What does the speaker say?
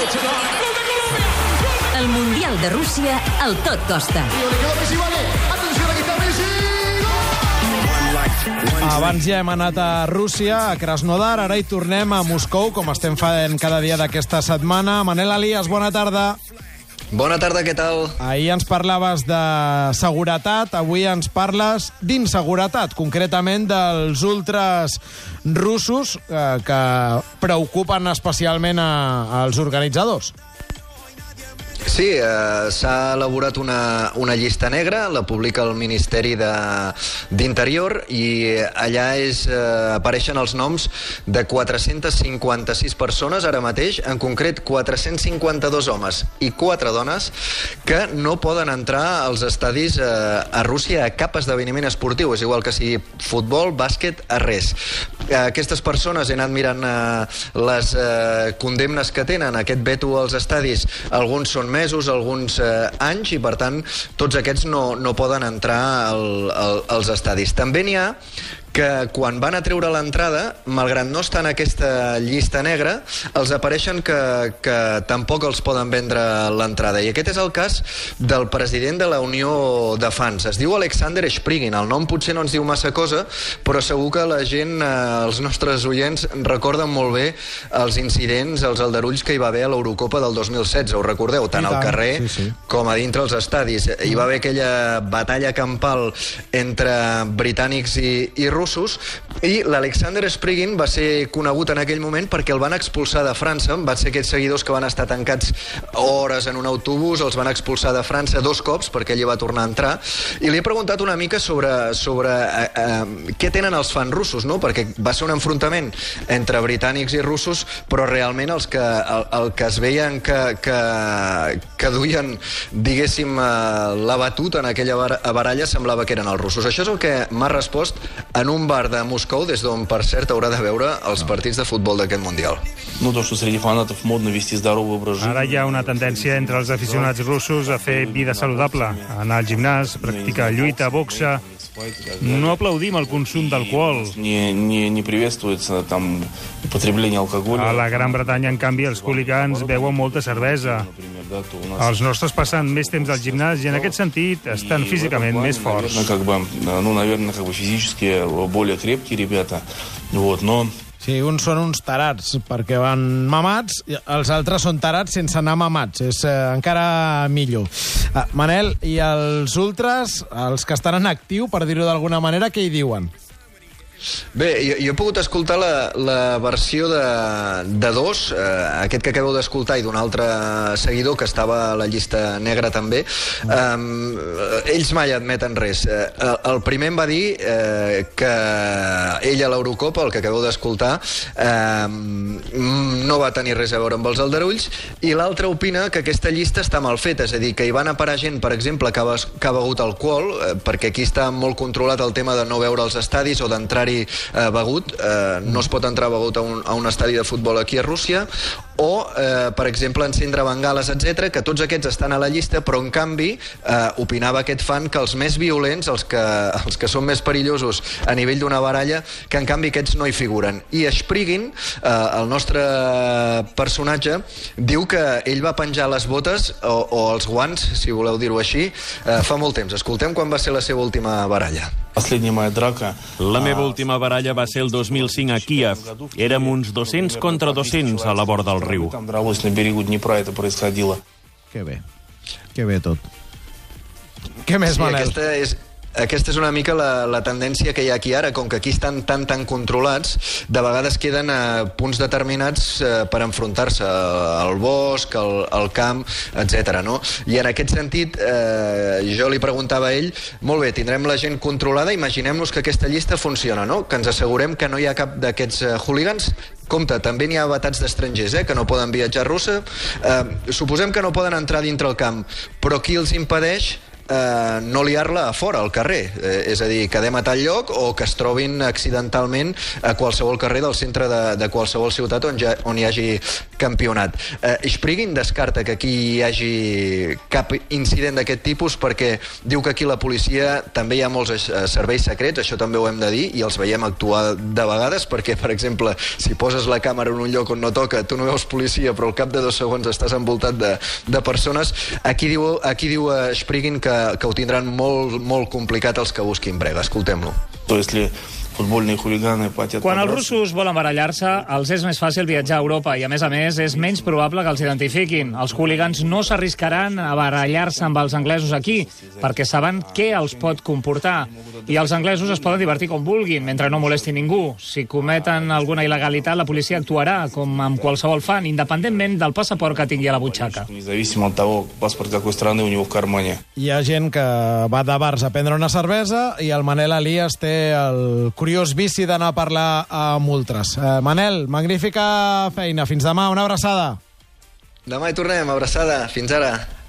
El Mundial de Rússia al tot costa. Abans ja hem anat a Rússia, a Krasnodar, ara hi tornem a Moscou, com estem fent cada dia d'aquesta setmana. Manel Elias, bona tarda. Bona tarda, què tal? Ahir ens parlaves de seguretat, avui ens parles d'inseguretat, concretament dels ultras russos que preocupen especialment als organitzadors. Sí, s'ha elaborat una llista negra, la publica el Ministeri d'Interior i allà apareixen els noms de 456 persones ara mateix, en concret 452 homes i 4 dones que no poden entrar als estadis a Rússia a cap esdeveniment esportiu, és igual que sigui futbol, bàsquet, a res. Aquestes persones, he anat mirant les condemnes que tenen, aquest veto als estadis, alguns són mesos, alguns anys, i per tant tots aquests no poden entrar als estadis. També n'hi ha que quan van a treure l'entrada, malgrat no estar en aquesta llista negra, els apareixen que tampoc els poden vendre l'entrada. I aquest és el cas del president de la Unió de Fans. Es diu Alexander Sprigin. El nom potser no ens diu massa cosa, però segur que la gent, els nostres oients, recorden molt bé els incidents, els aldarulls que hi va haver a l'Eurocopa del 2016. Ho recordeu? Tant al carrer com a dintre els estadis. Hi va haver aquella batalla campal entre britànics i russos, i l'Alexander Sprigin va ser conegut en aquell moment perquè el van expulsar de França. Van ser aquests seguidors que van estar tancats hores en un autobús, els van expulsar de França 2 cops perquè ell hi va tornar a entrar, i li he preguntat una mica sobre què tenen els fans russos, no? Perquè va ser un enfrontament entre britànics i russos, però realment el que es veien que duien, diguéssim, la batuta en aquella baralla semblava que eren els russos. Això és el que m'ha respost en un bar de Moscou, des d'on, per cert, haurà de veure els partits de futbol d'aquest Mundial. Ara hi ha una tendència entre els aficionats russos a fer vida saludable, a anar al gimnàs, practicar lluita, boxa. No aplaudim el consum d'alcohol. A la Gran Bretanya, en canvi, els hooligans beuen molta cervesa. Els nostres passen més temps al gimnàs i en aquest sentit estan físicament més forts. Sí, uns són uns tarats perquè van mamats, els altres són tarats sense anar mamats. És encara millor. Manel, i els ultras, els que estan en actiu, per dir-ho d'alguna manera, què hi diuen? Bé, jo he pogut escoltar la versió de dos, aquest que acabeu d'escoltar i d'un altre seguidor que estava a la llista negra també. Ells mai admeten res. El primer em va dir que ell a l'Eurocopa, el que acabeu d'escoltar, no va tenir res a veure amb els aldarulls, i l'altre opina que aquesta llista està mal feta, és a dir, que hi van a parar gent, per exemple, que ha begut alcohol, perquè aquí està molt controlat el tema de no beure als estadis o d'entrar begut, no es pot entrar begut a un estadi de futbol aquí a Rússia, o, per exemple, encendre bengales, etc., que tots aquests estan a la llista, però en canvi opinava aquest fan que els més violents, els que són més perillosos a nivell d'una baralla, que en canvi aquests no hi figuren. I Sprigin, el nostre personatge, diu que ell va penjar les botes o els guants, si voleu dir-ho així, fa molt temps. Escoltem quan va ser la seva última baralla. La meva última baralla va ser el 2005 a Kíev. Érem uns 200 contra 200 a la vora del riu. Que bé. Que bé tot. Què més, Manel? Aquesta és una mica la tendència que hi ha aquí ara, com que aquí estan tan controlats, de vegades queden a punts determinats per enfrontar-se al bosc, al camp, etc. No? I en aquest sentit, jo li preguntava a ell, molt bé, tindrem la gent controlada, imaginem-nos que aquesta llista funciona, no? Que ens assegurem que no hi ha cap d'aquests hooligans. Compte, també n'hi ha vetats d'estrangers, que no poden viatjar a Rússia. Suposem que no poden entrar dintre el camp, però qui els impedeix no liar-la a fora, al carrer. És a dir, quedem a tal lloc o que es trobin accidentalment a qualsevol carrer del centre de qualsevol ciutat on hi hagi campionat. Sprigin descarta que aquí hi hagi cap incident d'aquest tipus perquè diu que aquí la policia també hi ha molts serveis secrets, això també ho hem de dir, i els veiem actuar de vegades perquè, per exemple, si poses la càmera en un lloc on no toca, tu no veus policia, però al cap de 2 segons estàs envoltat de persones. Aquí diu Sprigin que ho tindran molt complicat els que busquin brega. Escoltem-lo. Quan els russos volen barallar-se, els és més fàcil viatjar a Europa i, a més, és menys probable que els identifiquin. Els hooligans no s'arriscaran a barallar-se amb els anglesos aquí, perquè saben què els pot comportar. I els anglesos es poden divertir com vulguin, mentre no molesti ningú. Si cometen alguna il·legalitat, la policia actuarà, com amb qualsevol fan, independentment del passaport que tingui a la butxaca. Hi ha gent que va de bars a prendre una cervesa i el Manel Elias té el curiós vici d'anar a parlar amb ultres. Manel, magnífica feina. Fins demà, una abraçada. Demà hi tornem, abraçada. Fins ara.